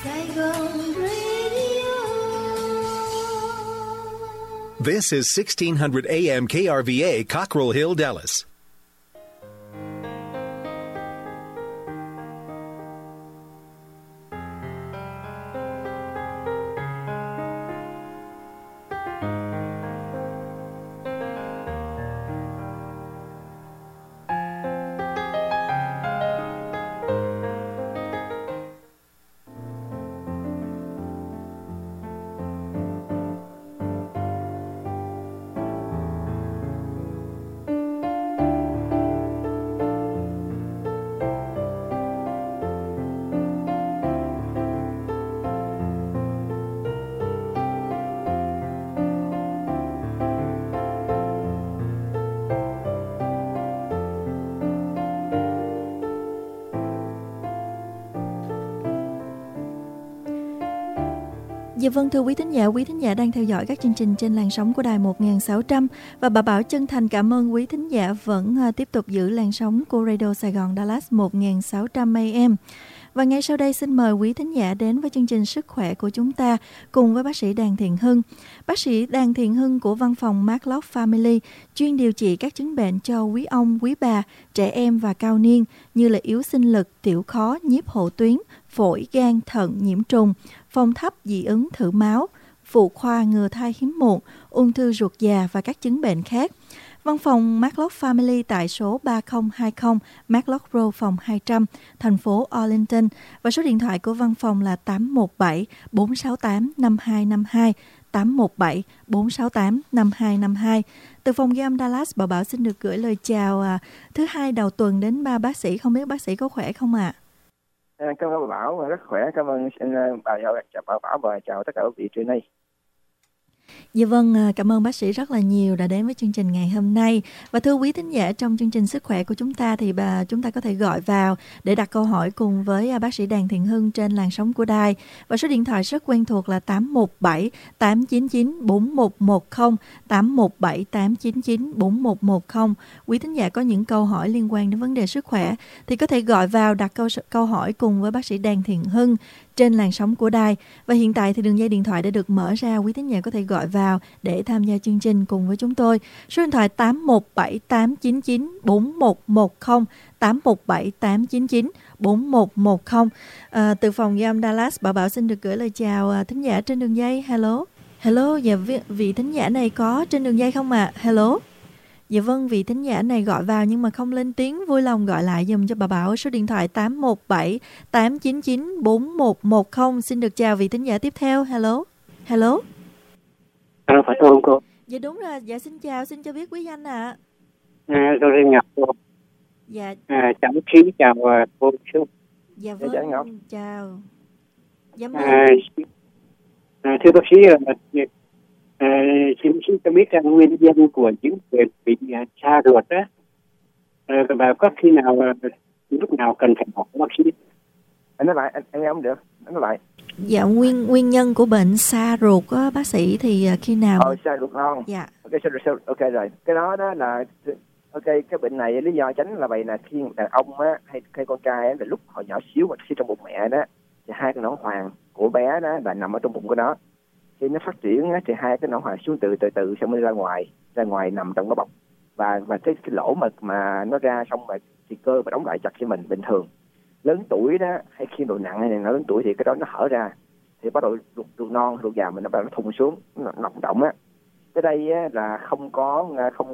This is 1600 AM KRVA, Cockrell Hill, Dallas. Dạ vâng, thưa quý thính giả đang theo dõi các chương trình trên làn sóng của đài 1600 và bà Bảo chân thành cảm ơn quý thính giả vẫn tiếp tục giữ làn sóng của Radio Sài Gòn Dallas 1600 AM. Và ngay sau đây xin mời quý thính giả đến với chương trình Sức khỏe của chúng ta cùng với bác sĩ Đàn Thiện Hưng. Bác sĩ Đàn Thiện Hưng của văn phòng Marklock Family chuyên điều trị các chứng bệnh cho quý ông, quý bà, trẻ em và cao niên như là yếu sinh lực, tiểu khó, nhiếp hộ tuyến, phổi, gan, thận, nhiễm trùng, phong thấp, dị ứng, thử máu, phụ khoa, ngừa thai hiếm muộn, ung thư ruột già và các chứng bệnh khác. Văn phòng Marklock Family tại số 3020 Marklock Road, phòng 200, thành phố Arlington. Và số điện thoại của văn phòng là 817-468-5252, 817-468-5252. Từ phòng ghi âm Dallas, bà Bảo xin được gửi lời chào thứ hai đầu tuần đến ba bác sĩ. Không biết bác sĩ có khỏe không ạ? Cảm ơn bà Bảo, rất khỏe. Cảm ơn bà Bảo và chào tất cả quý vị trên đây. Dạ vâng, cảm ơn bác sĩ rất là nhiều đã đến với chương trình ngày hôm nay. Và thưa quý thính giả, trong chương trình Sức khỏe của chúng ta thì chúng ta có thể gọi vào để đặt câu hỏi cùng với bác sĩ Đàn Thiện Hưng trên làn sóng của đài. Và số điện thoại rất quen thuộc là 817-899-4110, 817-899-4110. Quý thính giả có những câu hỏi liên quan đến vấn đề sức khỏe thì có thể gọi vào đặt câu hỏi cùng với bác sĩ Đàn Thiện Hưng trên làn sóng của đài. Và hiện tại thì đường dây điện thoại đã được mở ra, quý thính giả có thể gọi vào để tham gia chương trình cùng với chúng tôi. Số điện thoại 817-899-4110, 817-899-4110. Từ phòng ghi âm Dallas, bà Bảo xin được gửi lời chào thính giả trên đường dây. Hello. Hello, dạ vị thính giả này có trên đường dây không ạ? Hello. Dạ vâng, vị thính giả này gọi vào nhưng mà không lên tiếng, vui lòng gọi lại dùm cho bà Bảo số điện thoại 817-899-4110. Xin được chào vị thính giả tiếp theo. Hello. Hello. Phải không cô? Dạ đúng rồi, dạ xin chào, xin cho biết quý danh ạ. Tôi tên Ngọc cô. Dạ. Cháu Trí chào cô chú. Dạ vâng, dạ, Ngọc. chào. Dạ thưa bác sĩ, xin cho biết nguyên nhân của những người bị xa ruột á, và có khi nào lúc nào cần phải hỏi bác sĩ? Anh nói lại, anh nghe không được, anh nói lại. Dạ, nguyên nhân của bệnh xa ruột á bác sĩ thì khi nào? Xa ruột non. Dạ. Ok rồi. Cái đó là cái bệnh này lý do tránh là vậy, là khi đàn ông á hay con trai á, là lúc họ nhỏ xíu mà khi trong bụng mẹ đó thì hai cái nón hoàng của bé đó là nằm ở trong bụng của nó. Khi nó phát triển á, thì hai cái nón hoàng xuống từ từ xong mới ra ngoài nằm trong cái bọc, và cái lỗ mà nó ra xong rồi thì cơ và đóng lại chặt cho mình bình thường. Lớn tuổi đó hay khi độ nặng hay là lớn tuổi thì cái đó nó hở ra thì bắt đầu ruột non ruột già mình nó thùng xuống, nó nọng động á. Cái đây á, là không có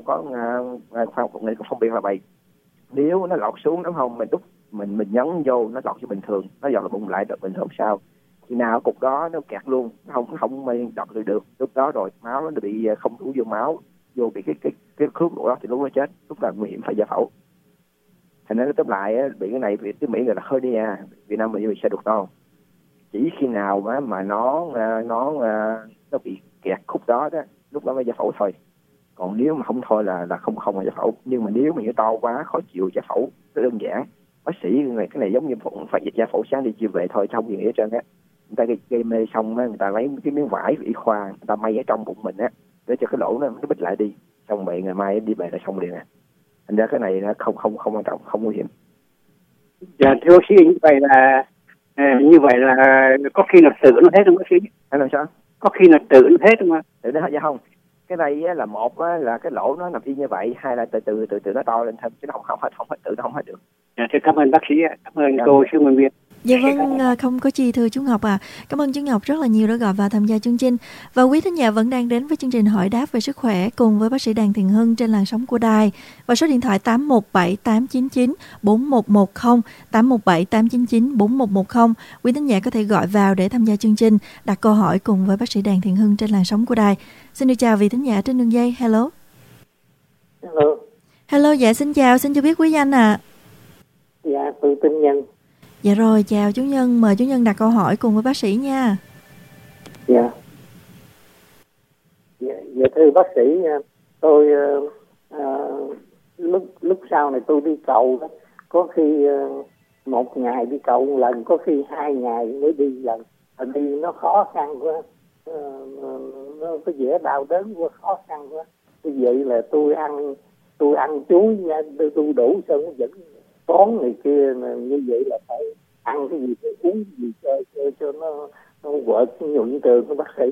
khoa học nghệ phân biệt là vậy. Nếu nó lọt xuống đúng không, mình đút mình nhấn vô nó lọt cho bình thường, nó dọn bụng lại được bình thường sao. Khi nào cục đó nó kẹt luôn, nó không đọt được lúc đó rồi máu nó bị không đủ vô máu vô bị cái khớp của đó thì lúc nó chết, lúc là nguy hiểm phải giải phẫu. Thành ra tóm lại bị cái này tiếng Mỹ gọi là hernia, Việt Nam mình bị xe ruột non. Chỉ khi nào mà nó bị kẹt khúc đó lúc đó mới giải phẫu thôi. Còn nếu mà không thôi là không giải phẫu. Nhưng mà nếu mà nó to quá khó chịu giải phẫu rất đơn giản. Bác sĩ cái này giống như phải giải phẫu sáng đi chiều về thôi, không gì hết trơn á. Người ta gây mê xong người ta lấy cái miếng vải y khoa người ta may ở trong bụng mình á để cho cái lỗ nó bít lại đi, xong vậy ngày mai đi về là xong liền à. Thành ra cái này nó không quan trọng, không nguy hiểm. Dạ thưa bác sĩ, như vậy là Như vậy là có khi là tự nó hết không bác sĩ? Hay làm sao? Có khi là tự nó hết không ạ? Tự nó hết dạ không? Cái này á, là một á, là cái lỗ nó nằm y như vậy, hai là từ từ nó to lên thêm chứ nó không hết tự nó không hết được. Thế cảm ơn bác sĩ ạ. Cảm ơn cô sư Minh Việt. Dạ vâng, không có chi thưa chú Ngọc à. Cảm ơn chú Ngọc rất là nhiều đã gọi vào tham gia chương trình. Và quý thính giả vẫn đang đến với chương trình hỏi đáp về sức khỏe cùng với bác sĩ Đàm Thiện Hưng trên làn sóng của đài. Và số điện thoại 817 899 4110, 817 899 4110. Quý thính giả có thể gọi vào để tham gia chương trình, đặt câu hỏi cùng với bác sĩ Đàm Thiện Hưng trên làn sóng của đài. Xin được chào vị thính giả trên đường dây. Hello. Hello. Hello, dạ xin chào, xin cho biết quý danh ạ. Dạ, tôi tên Nhân. Dạ rồi, chào chú Nhân, mời chú Nhân đặt câu hỏi cùng với bác sĩ nha. Dạ. Dạ thưa bác sĩ, tôi lúc sau này tôi đi cầu đó, có khi một ngày đi cầu một lần, có khi 2 ngày mới đi lần. Đi nó khó khăn quá, nó có vẻ đau đớn quá, khó khăn quá. Như vậy là tôi ăn chuối nha, tôi đủ sao nó vẫn tón này kia, như vậy là phải ăn cái gì, phải uống gì cho nó quợt nhuận trường của bác sĩ.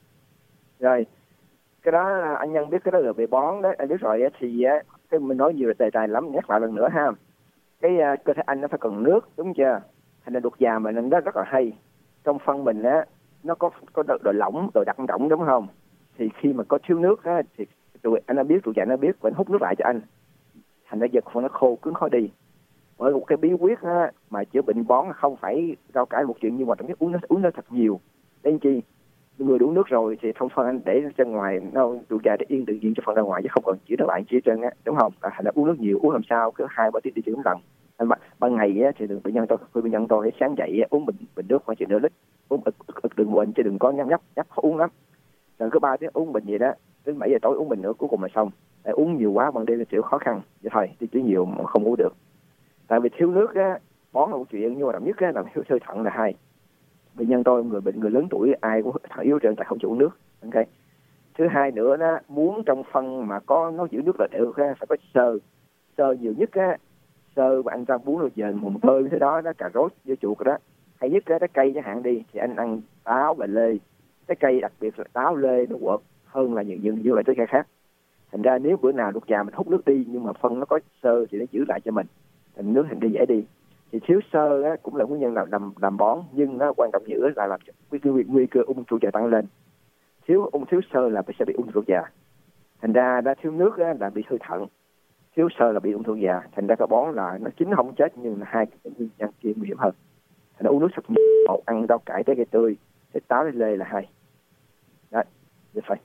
Rồi cái đó anh Nhân biết cái đó là về bón đấy, anh biết rồi thì cái mình nói nhiều đề tài lắm, nhắc lại lần nữa ha. Cái cơ thể anh nó phải cần nước, đúng chưa? Thành ra đục già mà nó rất là hay. Trong phân mình á nó có độ lỏng, độ đặc động, đúng không? Thì khi mà có thiếu nước á thì anh đã biết, tụi già nó biết, vẫn hút nước lại cho anh. Thành ra giật phân nó khô cứng khó đi. Bởi một cái bí quyết á, mà chữa bệnh bón không phải rau cải một chuyện, nhưng mà uống nó thật nhiều. Đến chi người uống nước rồi thì thông phân anh để ra ngoài, nó tụi già để yên tự nhiên cho phân ra ngoài chứ không cần chữa nó lại chi trơn á, đúng không? Thành ra uống nước nhiều, uống làm sao cứ 2-3 tiếng đi chữa lần. Ban ngày á thì bệnh nhân tôi sáng dậy uống bình nước khoảng chừng nửa lít, uống đừng bệnh chứ đừng có nhấp khó uống lắm. Rồi cứ 3 tiếng uống bình gì đó, đến 7 giờ tối uống bình nữa, cuối cùng là xong. Để uống nhiều quá ban đêm là chịu khó khăn, vậy thôi, đi chữa nhiều mà không uống được. Tại vì thiếu nước á, bón là một chuyện, nhưng mà đậm nhất á là thiếu thận là hai. Bệnh nhân tôi người lớn tuổi ai cũng thận yếu trơn tại không chịu uống nước. Ok. Thứ hai nữa đó, muốn trong phân mà có nó giữ nước là được á, phải có xơ nhiều nhất á, xơ và ăn rau muống rồi giờ mùng tơi thế đó, cà rốt với chuột đó. Hay nhất á, trái cây chẳng hạn đi thì anh ăn táo và lê. Trái cây đặc biệt là táo lê nó quật hơn là những loại trái cây khác. Thành ra nếu bữa nào đục già mình hút nước đi nhưng mà phân nó có xơ thì nó giữ lại cho mình, thành nước thành đi dễ đi. Thì thiếu xơ á, cũng là nguyên nhân làm bón, nhưng nó quan trọng nữa là làm nguy cơ ung thư già tăng lên. Thiếu xơ là sẽ bị ung thư già. Thành ra thiếu nước á, là bị hư thận, thiếu xơ là bị ung thư già. Thành ra cái bón là nó chính không chết, nhưng là hai cái nguyên nhân kia nguy hiểm hơn. Thành ra uống nước thật nhiều, ăn rau cải trái cây tươi, trái táo lê là hai. Đấy, vậy phải.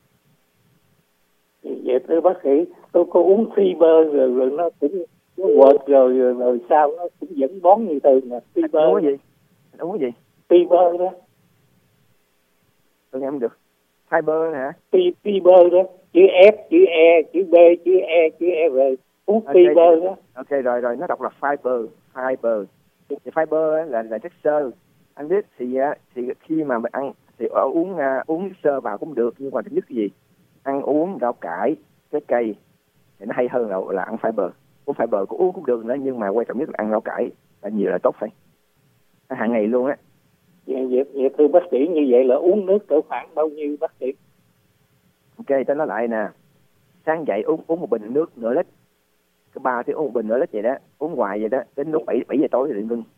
Vậy thưa bác sĩ, tôi có uống fiber rồi nó cũng nó quệt rồi sao nó cũng vẫn bón như thường mà. Fiber uống cái gì? Uống cái gì? Fiber đó. Tôi nghe không được. Fiber hả? Fiber đó, chữ F, chữ E, chữ B, chữ E, chữ R. Uống fiber đó. Ok rồi, nó đọc là fiber. Thì fiber là chất xơ. Anh biết thì khi mà mình ăn thì uống xơ vào cũng được, nhưng mà thứ nhất cái gì? Ăn uống rau cải, trái cây thì nó hay hơn là ăn fiber. Uống fiber cũng uống cũng được nữa, nhưng mà quan trọng nhất là ăn rau cải là nhiều là tốt phải. Hàng ngày luôn á. Vậy thưa bác sĩ, như vậy là uống nước cỡ khoảng bao nhiêu bác sĩ? Ok, tôi nói lại nè. Sáng dậy uống một bình nước nửa lít. Cứ 3 tiếng uống một bình nửa lít vậy đó, uống hoài vậy đó, đến lúc 7 giờ tối thì ngưng.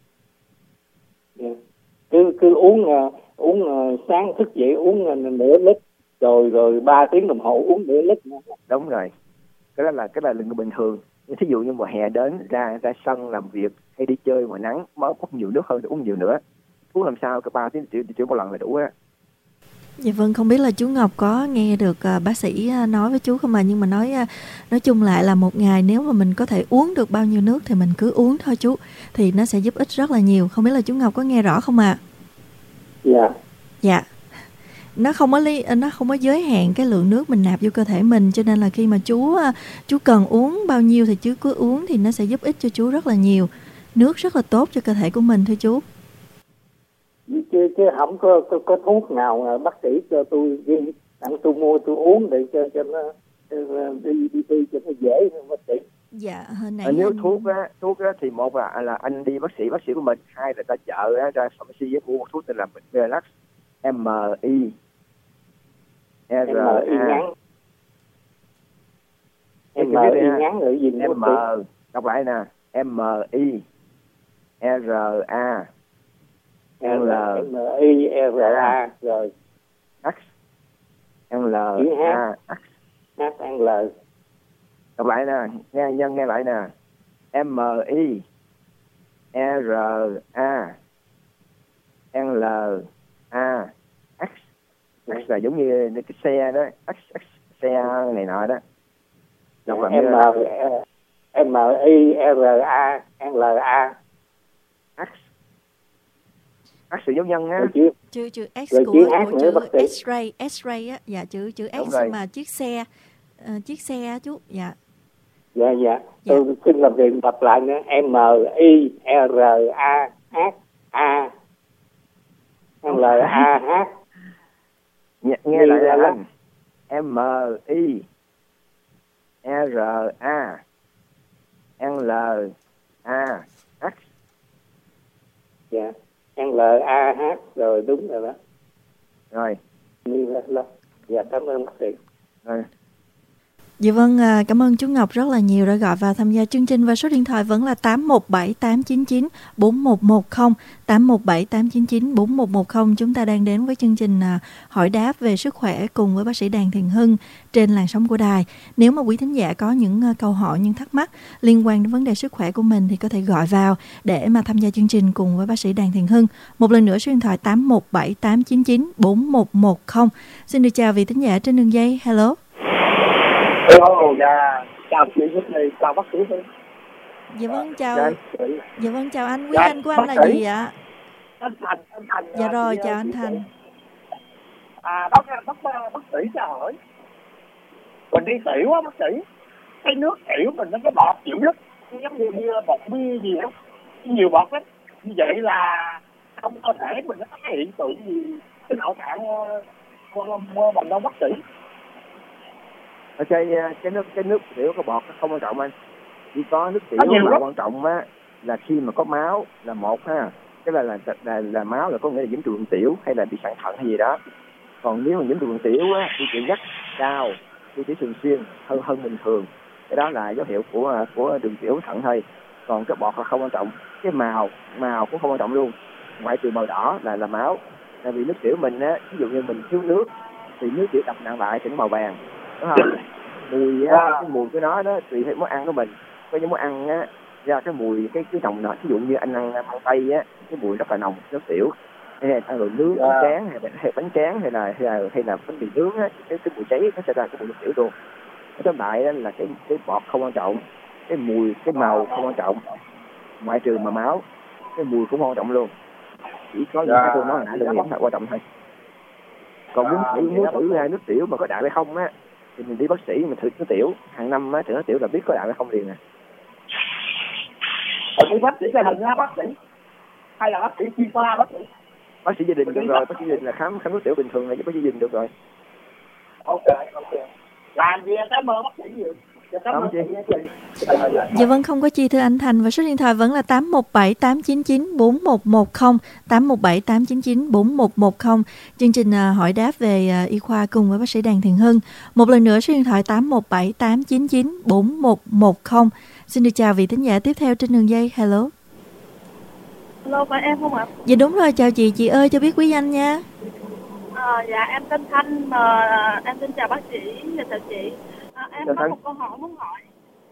Cứ uống sáng thức dậy uống nửa lít, rồi 3 tiếng đồng hồ uống nửa lít nữa. Đúng rồi. Cái đó là lượng bình thường. Nhưng thí dụ như mùa hè đến ra sân làm việc hay đi chơi ngoài nắng, mới uống nhiều nước hơn thì uống nhiều nữa. Uống làm sao cái 3 tiếng chỉ một lần là đủ á. Dạ vâng, không biết là chú Ngọc có nghe được bác sĩ nói với chú không mà, nhưng mà nói chung lại là một ngày nếu mà mình có thể uống được bao nhiêu nước thì mình cứ uống thôi chú, thì nó sẽ giúp ích rất là nhiều. Không biết là chú Ngọc có nghe rõ không ạ? Dạ. Nó không có giới hạn cái lượng nước mình nạp vô cơ thể mình, cho nên là khi mà chú cần uống bao nhiêu thì chú cứ uống, thì nó sẽ giúp ích cho chú rất là nhiều. Nước rất là tốt cho cơ thể của mình thôi chú. Chứ không có thuốc nào bác sĩ cho tôi tôi mua tôi uống để cho nó đi cho nó dễ bác sĩ. Dạ, hồi nãy Nếu anh... thuốc á thì một là anh đi bác sĩ của mình, hai là ta chợ ra pharmacy mua một thuốc tên là Relax, MI RA ngắn. MI ngắn là gì? Đọc lại nè, MI RA MI RA rồi X LA X HL. đọc lại nè, nghe lại nè, MI RA LA X. X là giống như cái xe đó, X xe này nọ đó. Đọc lại MI RA LA X. X sự dấu nhân á. Chữ X rồi của chữ X-ray á, dạ chữ X mà chiếc xe chú, dạ. Dạ. Tôi xin làm việc đọc lại nữa. MI RA HA LAH. Nghe lại là MI RA LA X. Dạ, LAH rồi, đúng rồi đó. Rồi. Dạ, cảm ơn bác sĩ. Rồi. Dạ vâng, cảm ơn chú Ngọc rất là nhiều đã gọi vào tham gia chương trình, và số điện thoại vẫn là 817-899-4110, 817-899-4110. Chúng ta đang đến với chương trình hỏi đáp về sức khỏe cùng với bác sĩ Đàm Thiện Hưng trên làn sóng của đài. Nếu mà quý thính giả có những câu hỏi, những thắc mắc liên quan đến vấn đề sức khỏe của mình thì có thể gọi vào để mà tham gia chương trình cùng với bác sĩ Đàm Thiện Hưng. Một lần nữa số điện thoại 817-899-4110. Xin được chào vị thính giả trên đường dây. Hello. Chào chị Hưng, chào bác sĩ Hưng. Dạ vâng, chào. Dạ vâng, chào anh. Quý danh của anh là gì ạ? Anh Thành. Dạ rồi, chào anh Thành. Bác sĩ cho hỏi. Mình đi tiểu á bác sĩ. Cái nước tiểu mình nó có bọt nhiều nhất, giống như bọt bia gì đó, nhiều bọt lắm. Như vậy là trong cơ thể mình nó có cái hiện tượng gì, cái nội tạng mình đâu bác sĩ? Cái nước tiểu có bọt không quan trọng anh. Chỉ có nước tiểu mà quan trọng á là khi mà có máu là một ha. Cái là máu là có nghĩa là nhiễm trùng tiểu hay là bị sạn thận hay gì đó. Còn nếu mà nhiễm trùng tiểu á, đi tiểu rất cao, đi tiểu thường xuyên hơn bình thường, cái đó là dấu hiệu của đường tiểu thận thôi. Còn cái bọt là không quan trọng. Cái màu cũng không quan trọng luôn. Ngoại trừ màu đỏ là máu. Tại vì nước tiểu mình á, ví dụ như mình thiếu nước thì nước tiểu đậm nặng lại thì nó màu vàng, đúng không? Mùi á, cái mùi của nó đó tùy theo món ăn của mình. Có những món ăn á ra cái mùi cái nồng nọ, ví dụ như anh ăn măng tây á, cái mùi rất là nồng, nước tiểu. Hay là ăn đồ nướng, bánh tráng hay bánh tráng hay là bánh mì nướng á, cái mùi cháy nó sẽ ra cái mùi nước tiểu luôn. Tóm lại đó là cái bọt không quan trọng, cái mùi, cái màu không quan trọng, ngoại trừ mà máu, cái mùi cũng không quan trọng luôn. Chỉ có những cái tôi nói hồi nãy là quan trọng thôi. Còn muốn thử ra nước tiểu mà có đạm hay không á thì mình đi bác sĩ mình thử nước tiểu hàng năm á, thử nước tiểu là biết có đạm hay không liền nè. Đi bác sĩ gia đình nha bác sĩ, hay là bác sĩ chuyên khoa bác sĩ? Bác sĩ gia đình được rồi, bác sĩ gia đình là khám nước tiểu bình thường là bác sĩ gia đình được rồi. Ok. Làm gì cảm ơn bác sĩ nhiều. Dạ vâng, không có chi thưa anh Thành, và số điện thoại vẫn là 817-899-4110, 817-899-4110. Chương trình hỏi đáp về y khoa cùng với bác sĩ Đàm Thiện Hưng. Một lần nữa số điện thoại 817-899-4110. Xin được chào vị thính giả tiếp theo trên đường dây. Hello. Hello, phải em không ạ? Dạ đúng rồi, chào chị ơi, cho biết quý danh nha. Dạ em tên Thanh, em xin chào bác sĩ và chào chị. Em có một câu hỏi muốn hỏi.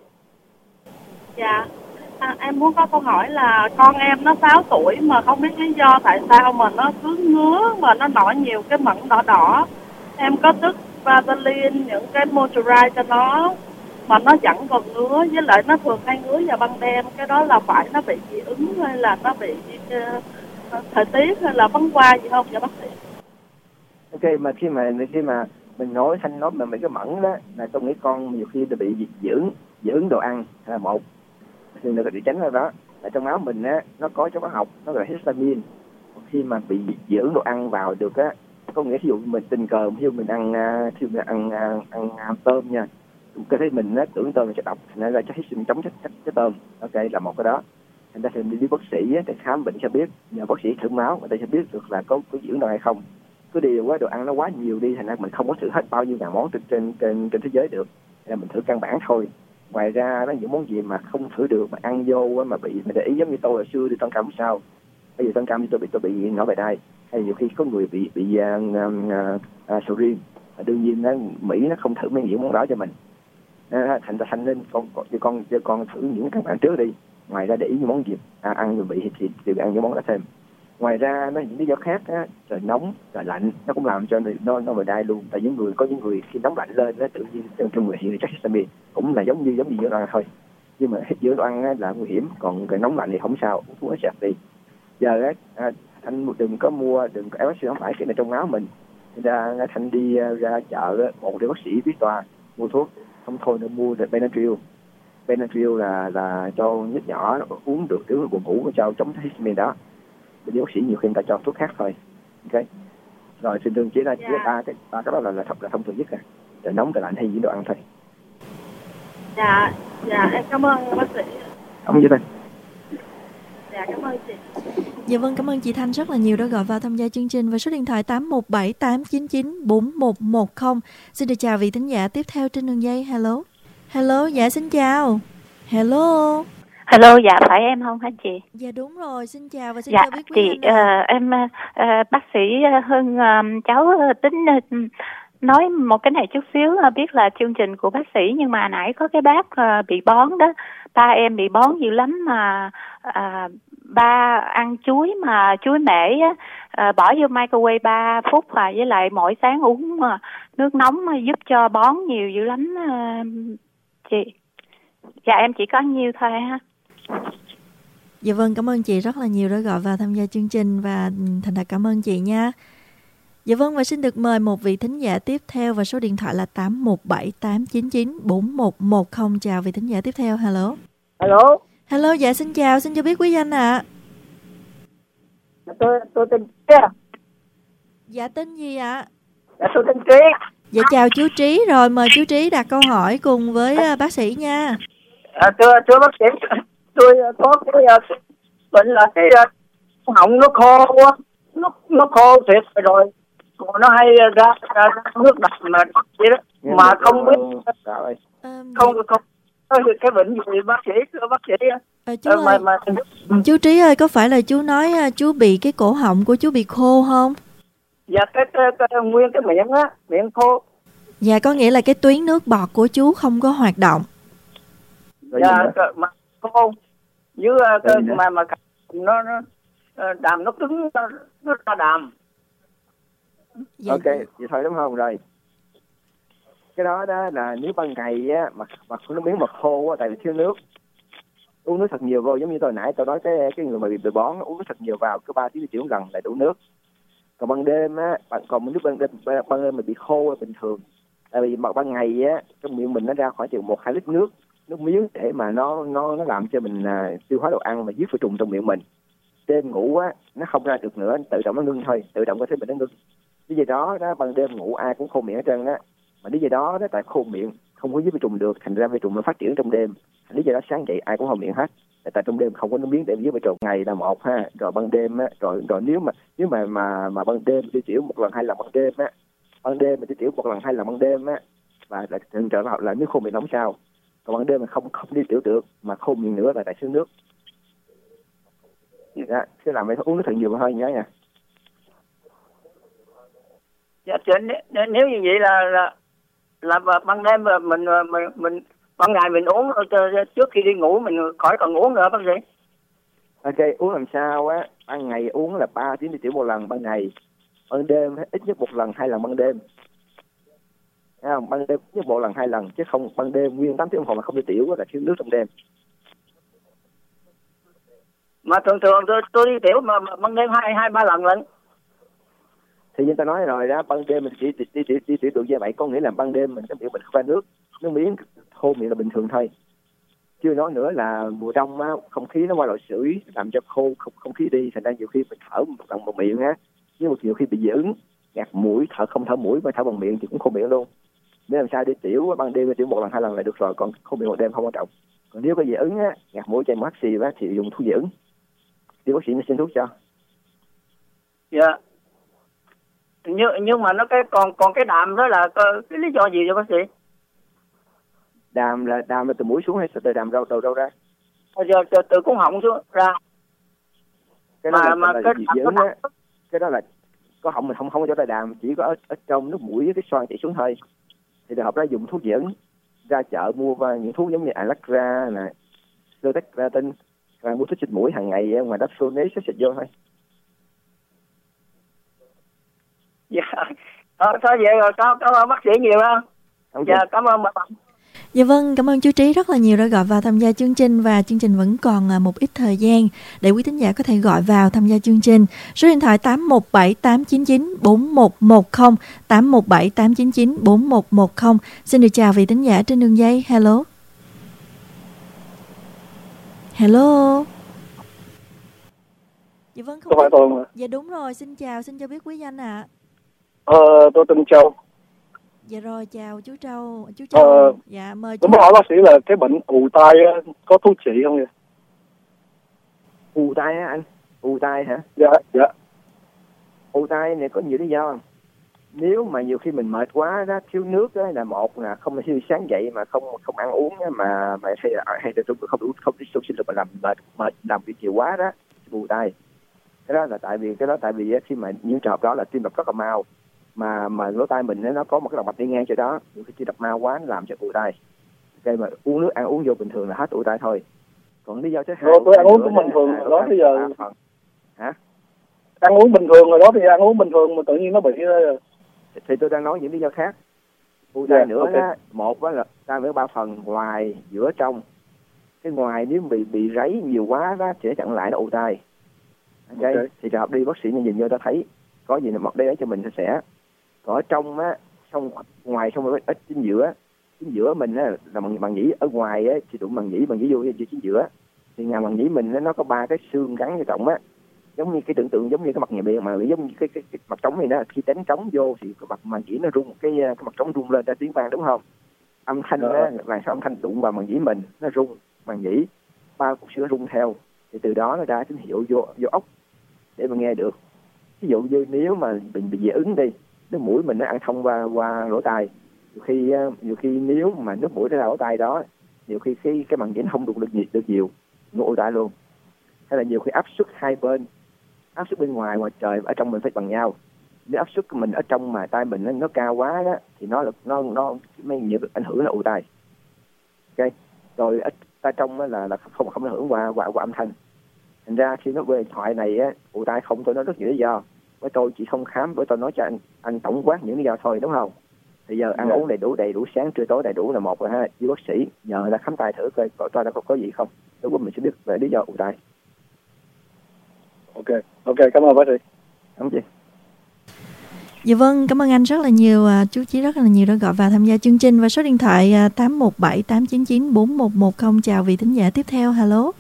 Dạ, em muốn có câu hỏi là con em nó 6 tuổi mà không biết lý do tại sao mà nó cứ ngứa và nó nổi nhiều cái mẩn đỏ đỏ. Em có tức Vaseline, những cái moisturize cho nó mà nó vẫn còn ngứa, với lại nó thường hay ngứa vào ban đêm. Cái đó là phải nó bị dị ứng hay là nó bị thời tiết hay là vấn qua gì không dạ bác sĩ? Ok, mà khi mà mình nói mà mấy cái mẩn đó là tôi nghĩ con nhiều khi bị dị ứng đồ ăn là một, thì được để tránh ra đó. Tại trong máu mình á nó có chất hóa học nó gọi là histamine. Khi mà bị dị ứng đồ ăn vào được á, có nghĩa ví dụ mình tình cờ ví dụ mình ăn tôm nha, cơ thể mình nó tưởng tôm là chất độc, nên là chất sinh chống chất tôm. Ok, là một cái đó. Thành ra thì đi bác sĩ để khám bệnh cho biết, nhờ bác sĩ thử máu người ta sẽ biết được là có dưỡng đâu hay không. Cứ điều quá đồ ăn nó quá nhiều đi, thành ra mình không có thử hết bao nhiêu ngàn món trên thế giới được, nên là mình thử căn bản thôi. Ngoài ra nó những món gì mà không thử được mà ăn vô mà bị mình để ý, giống như tôi hồi xưa đi tăng cam sao, bây giờ tăng cam tôi bị nhỏ bài đai, hay nhiều khi có người bị sầu riêng, đương nhiên Mỹ nó không thử mấy những món đó cho mình. Thành lên con thử những căn bản trước đi. Ngoài ra để ý những món gì ăn rồi bị thì ăn những món đó thêm. Ngoài ra nó những lý do khác á, trời nóng trời lạnh nó cũng làm cho nó bị đai luôn. Tại có những người khi nóng lạnh lên nó tự nhiên trong người hiện chất histamine, cũng là giống như giữa ăn thôi, nhưng mà giữa đồ ăn là nguy hiểm, còn cái nóng lạnh thì không sao, uống thuốc sạch đi. Giờ anh đừng có LSD, không phải cái này trong áo mình. Thì ra Thanh đi ra chợ, một bác sĩ biết toa mua thuốc, không thôi nó mua được Benadryl là cho nhít nhỏ nó uống được kiểu buồn ngủ, cho chống histamine đó. Thì bác sĩ nhiều khi người ta cho thuốc khác thôi. Ok, rồi thường thường chỉ là ba cái đó là thông thường nhất à, trời nóng trời lạnh hay những đồ ăn thôi. Dạ em cảm ơn bác sĩ. Không gì thôi. Dạ cảm ơn chị. Dạ vâng, cảm ơn chị Thanh rất là nhiều đã gọi vào tham gia chương trình, và số điện thoại 817-899-4110. Xin được chào vị thính giả tiếp theo trên đường dây. Hello, dạ xin chào. Hello, dạ phải em không hả chị? Dạ đúng rồi, xin chào và xin dạ, chào biết quý chị. Em bác sĩ Hưng, cháu tính nói một cái này chút xíu. Biết là chương trình của bác sĩ, nhưng mà nãy có cái bác bị bón đó, ba em bị bón dữ lắm mà ba ăn chuối mà chuối mễ á, bỏ vô microwave 3 phút và với lại mỗi sáng uống nước nóng giúp cho bón nhiều dữ lắm chị. Dạ em chỉ có nhiêu thôi ha. Dạ vâng, cảm ơn chị rất là nhiều đã gọi vào tham gia chương trình, và thành thật cảm ơn chị nha. Dạ vâng, và xin được mời một vị thính giả tiếp theo, và số điện thoại là 817-899-4110. Chào vị thính giả tiếp theo. Hello, dạ xin chào biết quý danh ạ. Tôi tên Trí. Dạ tên gì ạ? Dạ tôi tên Trí. Dạ chào chú Trí, rồi mời chú Trí đặt câu hỏi cùng với bác sĩ nha. Thưa bác sĩ, tôi có cái bệnh là cái họng nó khô quá, nó khô thiệt rồi nó hay ra nước đậm mà vậy đó, mà không biết không cái bệnh gì bác sĩ, thưa bác sĩ. Chú Trí ơi, có phải là chú nói chú bị cái cổ họng của chú bị khô không? Dạ cái nguyên cái miệng khô. Dạ có nghĩa là cái tuyến nước bọt của chú không có hoạt động. Dạ mà khô dưới mà nó đàm nó cứng, nó ra đàm. Dạ. Ok, vậy thôi đúng không? Rồi cái đó là nếu ban ngày á mà nó miếng mật khô á, tại vì thiếu nước, uống nước thật nhiều vô, giống như tôi nãy tôi nói cái người mà bị bón uống nước thật nhiều vào, cứ 3 tiếng một lần là đủ nước. Còn ban đêm á, còn nước ban đêm mà bị khô là bình thường, tại vì ban ngày á trong miệng mình nó ra khoảng chừng 1-2 lít nước miếng để mà nó làm cho mình tiêu hóa đồ ăn mà giết vi trùng trong miệng mình. Đêm ngủ á nó không ra được nữa, tự động nó ngưng thôi, tự động có thể mình nó ngưng. Lý do đó ban đêm ngủ ai cũng khô miệng hết trơn á, mà lý do đó tại khô miệng không có giết vi trùng được, thành ra vi trùng nó phát triển trong đêm. Lý do đó sáng dậy ai cũng khô miệng hết, tại trong đêm không có nước miếng để giết vi trùng. Ngày là một ha, rồi ban đêm á, rồi nếu mà ban đêm đi tiểu 1 lần 2 lần ban đêm á, ban đêm mình đi tiểu 1 lần 2 lần ban đêm á, và thường trở là nếu khô miệng không sao. Còn ban đêm mà không đi tiểu được mà khô miệng nữa là tại thiếu nước. Dạ, sẽ làm vậy uống nước thật nhiều thôi nhớ nha. Dạ, nếu như vậy là ban đêm mình ban ngày mình uống trước khi đi ngủ, mình khỏi cần uống nữa bác sĩ. Ok, uống làm sao á, ban ngày uống là 3 tiếng đi tiểu 1 lần ban ngày, ban đêm ít nhất 1 lần 2 lần ban đêm. Thấy không? Ban đêm ít nhất 1 lần 2 lần, chứ không ban đêm nguyên 8 tiếng đồng hồ mà không đi tiểu là thiếu nước trong đêm. Mà thường tôi đi tiểu mà ban đêm 2-3 lần lận. Thì như ta nói rồi đó, ban đêm mình chỉ đi tiểu được như vậy, có nghĩa là ban đêm mình cái miệng mình không ra nước miếng khô miệng là bình thường thôi. Chưa nói nữa là mùa đông á, không khí nó qua loại sưởi làm cho khô không khí đi, thành ra nhiều khi mình thở bằng miệng á, nhưng mà nhiều khi bị dị ứng, ngạt mũi, không thở mũi mà thở bằng miệng thì cũng khô miệng luôn. để làm sao đi tiểu ban đêm tiểu 1 lần 2 lần là được rồi, còn không bị một đêm không quan trọng. Còn nếu có dị ứng á, ngạt mũi chảy mũi hắt xì á, thì dùng thuốc dị ứng, thì bác sĩ mới xin thuốc cho. Dạ. Nhưng mà nó còn cái đàm đó là cái lý do gì vậy bác sĩ? Đàm là từ mũi xuống hay từ đàm đầu ra? Giờ từ cuống họng xuống ra. Cái đó là dị ứng á. Cái đó là có họng mình không có chỗ tay đàm, chỉ có ở trong nước mũi với cái xoang chảy xuống thôi. Thì trường hợp đó dùng thuốc dị ứng, ra chợ mua những thuốc giống như Allegra nè, Ceftazidime, và mua thuốc xịt mũi hàng ngày ngoài Dapsone xịt vô thôi. Dạ. Thôi vậy rồi, cảm ơn bác sĩ nhiều đó. Dạ, cảm ơn bà. Dạ vâng, cảm ơn chú Trí rất là nhiều đã gọi vào tham gia chương trình, và chương trình vẫn còn một ít thời gian để quý thính giả có thể gọi vào tham gia chương trình. Số điện thoại 817 899 4110, 817 899 4110. Xin được chào vị thính giả trên đường dây. Hello. Hello. Dạ vâng, không phải tôi mà. Dạ đúng rồi, xin chào, xin cho biết quý danh ạ. Tôi tên Châu. Dạ rồi, chào chú Châu. Chú Châu, dạ mời chú. Tôi muốn hỏi bác sĩ là cái bệnh ù tai có thuốc trị không vậy? Ù tai á anh? Ù tai hả? Dạ. Ù tai này có nhiều lý do. Nếu mà nhiều khi mình mệt quá đó, thiếu nước đó, là một là không khi sáng dậy mà không ăn uống đó, mà hay là không đi sinh lực mà làm mệt làm việc nhiều quá đó, ù tai. Cái đó là tại vì khi mà những trường hợp đó là tim đập rất là mau, mà lỗ tai mình nó có một cái động mạch đi ngang chỗ đó, nhiều khi tim đập mau quá nó làm cho ù tai. Cái mà uống nước ăn uống vô bình thường là hết ù tai thôi. Còn lý do thứ hai, tôi ăn uống cũng bình thường rồi đó, bây giờ hả? Ăn uống bình thường rồi đó, thì ăn uống bình thường mà tự nhiên nó bị rồi. Thì tôi đang nói những lý do khác. Ù tai nữa đó, một đó là tai với 3 phần, ngoài, giữa, trong. Cái ngoài nếu bị ráy nhiều quá đó thì nó chặn lại nó ù tai. Okay. Thì trường hợp đi bác sĩ nhìn vô ta thấy có gì là mọc đây cho mình sẽ. Còn ở trong á, ngoài xong rồi ở chính giữa mình á là bằng nhĩ, ở ngoài á thì tụi bằng nhĩ vô chính giữa. Thì nhà bằng nhĩ mình nó có 3 cái xương gắn vào trọng á, giống như cái tưởng tượng giống như cái mặt nhà bìa, mà giống như cái mặt trống này đó, khi đánh trống vô thì cái mặt màng nhĩ nó rung, cái mặt trống rung lên ra tiếng vang, đúng không? Âm thanh á là sao âm thanh đụng vào màng nhĩ mình nó rung, màng nhĩ 3 cục xương rung theo, thì từ đó nó ra tín hiệu vô ốc để mà nghe được. Ví dụ như nếu mà bị dị ứng đi, nước mũi mình nó ăn thông qua lỗ tai, nhiều khi nếu mà nước mũi nó ra lỗ tai đó, nhiều khi cái màng nhĩ không được nhiều, nó ù tai luôn. Hay là nhiều khi áp suất hai bên, áp suất bên ngoài trời ở trong mình phải bằng nhau. Nếu áp suất của mình ở trong mà tai mình nó cao quá đó, thì nó mấy nhiều ảnh hưởng là ù tai. Ok, rồi ở tai trong đó là không ảnh hưởng qua âm thanh. Thành ra khi nó về điện thoại này á, ù tai không, tôi nói rất nhiều lý do. Với tôi chỉ không khám, với tôi nói cho anh tổng quát những lý do thôi, đúng không? Thì giờ ăn uống đầy đủ, sáng trưa tối đầy đủ là một rồi ha. Với bác sĩ nhờ người ta khám tai thử coi ta có gì không, lúc đó mình sẽ biết về lý do ù tai. Ok, cảm ơn bác sĩ. Không gì. Dạ vâng, cảm ơn anh rất là nhiều, chú Chí rất là nhiều đã gọi vào tham gia chương trình, và số điện thoại 817 899 4110. Chào vị thính giả tiếp theo. Hello.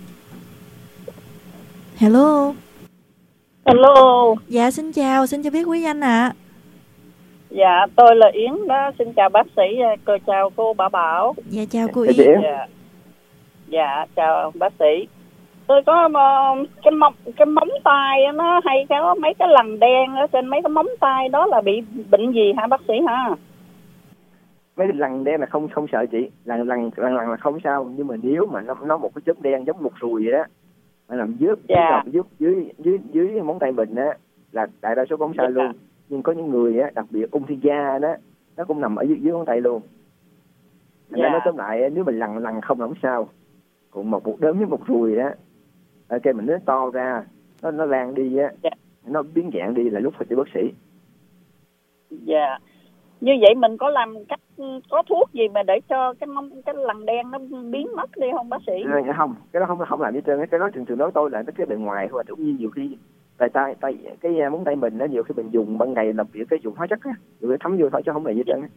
Dạ xin chào, xin cho biết quý danh ạ. Dạ tôi là Yến đó, xin chào bác sĩ, chào cô Bảo. Dạ chào cô Yến. Dạ chào bác sĩ. Tôi có cái móng tay nó hay có mấy cái lằn đen ở trên mấy cái móng tay đó, là bị bệnh gì hả bác sĩ hả? Mấy cái lằn đen là không sợ chị, lằn là không sao, nhưng mà nếu mà nó một cái chớp đen giống một ruồi vậy đó, mà nằm dưới móng tay mình á, là đại đa số không sao luôn. Nhưng có những người á, đặc biệt ung thư da đó, nó cũng nằm ở dưới móng tay luôn. Thành ra nói tóm lại, nếu mình lằn không sao. Còn một đốm với một ruồi đó, cái mình nó to ra, nó lan đi á, nó biến dạng đi là lúc phải đi bác sĩ. Dạ. Như vậy mình có làm có thuốc gì mà để cho cái lằn đen nó biến mất đi không bác sĩ? Không, cái đó không làm gì trơn. Cái đó thường nói tôi là cái bề ngoài thôi, cũng như nhiều khi tay cái móng tay mình nó nhiều khi mình dùng ban ngày làm việc cái dùng hóa chất á, rồi thấm vô thôi chứ không làm gì trơn.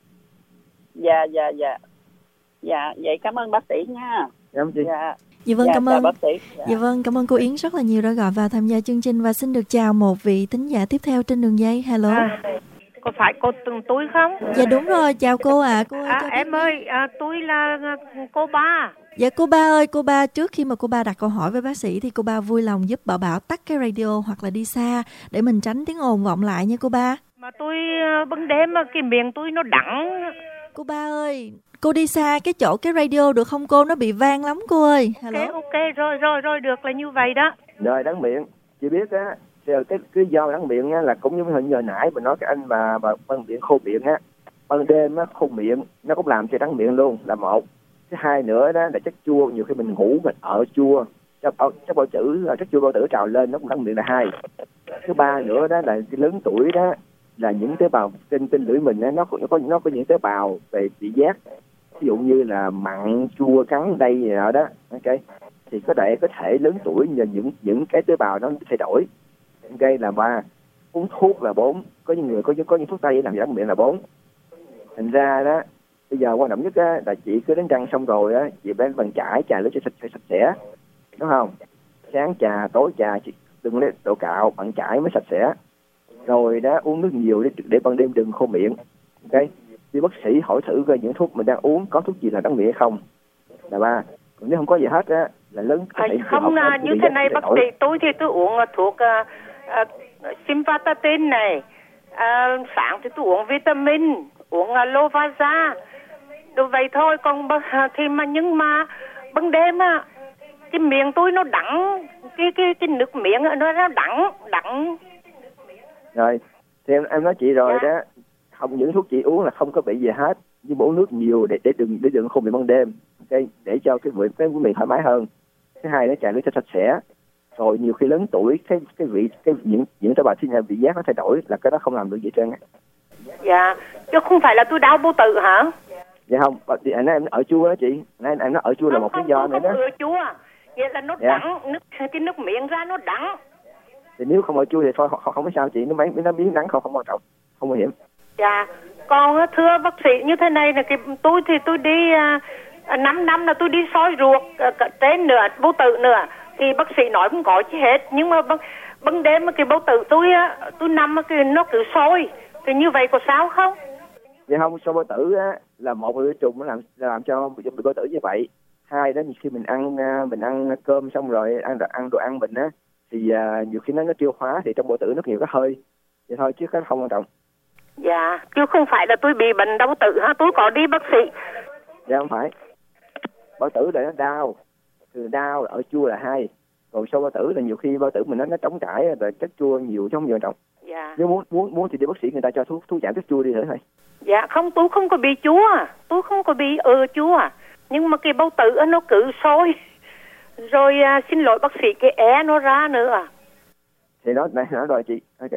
Dạ, vậy cảm ơn bác sĩ nha. Dạ vâng, cảm ơn bác sĩ. Dạ vâng, cảm ơn cô Yến rất là nhiều đã gọi vào tham gia chương trình, và xin được chào một vị thính giả tiếp theo trên đường dây. Hello. Có phải cô tôi không? Dạ đúng rồi, chào cô ạ. Cô ơi, em ơi, tôi là cô Ba. Dạ cô Ba ơi, cô Ba, trước khi mà cô Ba đặt câu hỏi với bác sĩ thì cô Ba vui lòng giúp Bảo tắt cái radio hoặc là đi xa để mình tránh tiếng ồn vọng lại nha cô Ba. Mà tôi ban đêm mà cái miệng tôi nó đắng. Cô Ba ơi, cô đi xa cái chỗ cái radio được không cô? Nó bị vang lắm cô ơi. Ok, rồi, được là như vậy đó. Rồi đắng miệng, chị biết á, cái do đắng miệng á là cũng như hồi nãy mình nói cái anh mà ban miệng khô miệng á, ban đêm á khô miệng nó cũng làm cho đắng miệng luôn là một. Thứ hai nữa đó là chất chua, nhiều khi mình ngủ mình ở chua, chất bao tử, chất chua bao tử trào lên nó cũng đắng miệng là hai. Thứ ba nữa đó là cái lớn tuổi đó là những tế bào trên lưỡi mình á, nó có những tế bào về vị giác, ví dụ như là mặn, chua, cắn, đây gì đó, ok, thì có thể lớn tuổi nhờ những cái tế bào nó thay đổi. Ok là 3, uống thuốc là 4, có những người có những thuốc tây để làm răng miệng là 4. Thành ra đó bây giờ quan trọng nhất á là chị cứ đánh răng xong rồi á, chị phải bằng chải chà lấy cho sạch sẽ, đúng không? Sáng chà tối chà, chị đừng lấy độ cạo, bằng chải mới sạch sẽ. Rồi đó uống nước nhiều để ban đêm đừng khô miệng. Ok, đi bác sĩ hỏi thử coi những thuốc mình đang uống có thuốc gì là đắng miệng hay không, là 3. Còn nếu không có gì hết á là lớn không như thế này bác sĩ, tôi thì tôi uống thuốc Simvastatin này, sáng thì tôi uống vitamin, uống Lovasa, đồ vậy thôi. Còn thì nhưng mà ban đêm á cái miệng tôi nó đắng, cái nước miệng nó đắng. Rồi thì em nói chị rồi đó, không, những thuốc chị uống là không có bị gì hết, nhưng mà uống nước nhiều để đừng khô miệng ban đêm, okay? Để cho cái miệng thoải mái hơn. Thứ hai nó chà nước cho sạch sẽ. Rồi nhiều khi lớn tuổi những tế bào sinh vị giác nó thay đổi, là cái đó không làm được gì trơn á. Dạ, chứ không phải là tôi đau bao tử hả? Dạ không, anh em ở chua đó chị, anh nó ở chua là một lý do nữa đó. Không ở chua, vậy là nó đắng, cái nước miệng ra nó đắng. Thì nếu không ở chua thì thôi không có sao chị, nó biến đắng không quan trọng, không nguy hiểm. Dạ, còn thưa bác sĩ như thế này là tôi đi 5 năm là tôi đi soi ruột trên nữa, bao tử nữa, thì bác sĩ nói không có gì hết, nhưng mà ban đêm cái bao tử tôi nằm nó cứ sôi, thì như vậy có sao không? Dạ không, sôi bao tử á là một virus trùng nó làm cho bị bao tử như vậy. Hai đó, khi mình ăn cơm xong rồi ăn đồ ăn mình á thì nhiều khi nó tiêu hóa thì trong bao tử nó nhiều cái hơi, vậy thôi chứ cái không quan trọng. Dạ, chứ không phải là tôi bị bệnh đau tử ha, tôi có đi bác sĩ. Dạ không phải, bao tử là nó đau, từ đau ở chua là 2, còn sâu bao tử là nhiều khi bao tử mình nó trống trải rồi chất chua nhiều chứ không nhiều trọng. Dạ. Nếu muốn thì đi bác sĩ người ta cho thuốc giảm chất chua đi thử thôi. Dạ không, tôi không có bị chua, tôi không có bị chua, nhưng mà cái bao tử nó cứ sôi. Rồi xin lỗi bác sĩ, cái nó ra nữa. Thì đó nói rồi chị, ok.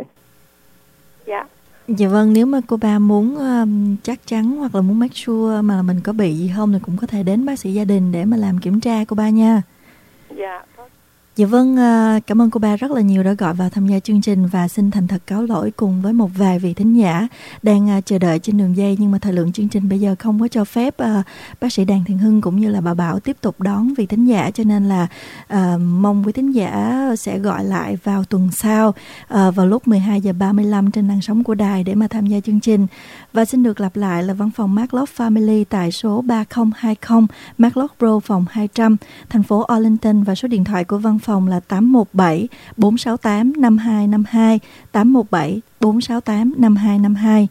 Dạ. Dạ vâng, nếu mà cô Ba muốn chắc chắn hoặc là muốn make sure mà mình có bị gì không thì cũng có thể đến bác sĩ gia đình để mà làm kiểm tra cô Ba nha. Dạ. Dạ vâng, cảm ơn cô Ba rất là nhiều đã gọi vào tham gia chương trình và xin thành thật cáo lỗi cùng với một vài vị thính giả đang chờ đợi trên đường dây, nhưng mà thời lượng chương trình bây giờ không có cho phép bác sĩ Đàn Thiện Hưng cũng như là bà Bảo tiếp tục đón vị thính giả, cho nên là mong quý thính giả sẽ gọi lại vào tuần sau vào lúc 12:35 trên làn sóng của đài để mà tham gia chương trình. Và xin được lặp lại là văn phòng Marklock Family tại số 3020 Marklock Road, phòng 200, thành phố Arlington, và số điện thoại của văn phòng là 817 468 5252, 817 468 5252.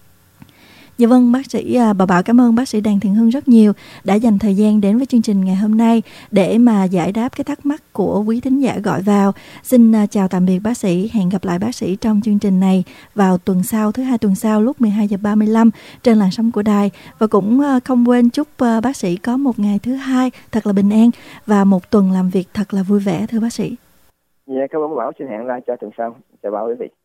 Dạ vâng, bác sĩ bà Bảo cảm ơn bác sĩ Đàn Thiện Hưng rất nhiều đã dành thời gian đến với chương trình ngày hôm nay để mà giải đáp cái thắc mắc của quý thính giả gọi vào. Xin chào tạm biệt bác sĩ, hẹn gặp lại bác sĩ trong chương trình này vào tuần sau, thứ hai tuần sau lúc 12:35 trên làn sóng của đài. Và cũng không quên chúc bác sĩ có một ngày thứ hai thật là bình an và một tuần làm việc thật là vui vẻ thưa bác sĩ. Dạ, cảm ơn bà Bảo, xin hẹn lại cho tuần sau. Chào bà quý vị.